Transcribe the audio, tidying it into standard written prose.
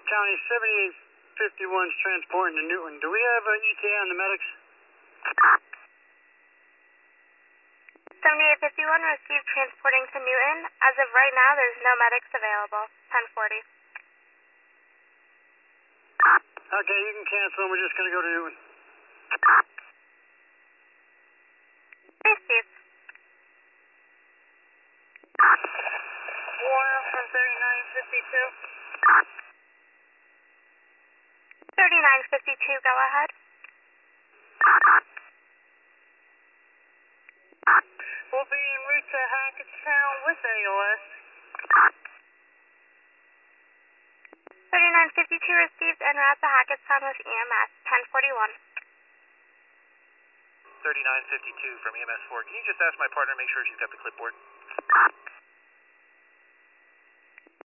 County, 7851 is transporting to Newton. Do we have an ETA on the medics? 7851 received transporting to Newton. As of right now, there's no medics available. 1040. Okay, you can cancel and we're just going to go to Newton. Hey, Steve. Warren from 3952. 3952, go ahead. We'll be en route to Hackettstown with ALS. 3952 received en route to Hackettstown with EMS. 1041. 3952 from EMS 4. Can you just ask my partner to make sure she's got the clipboard?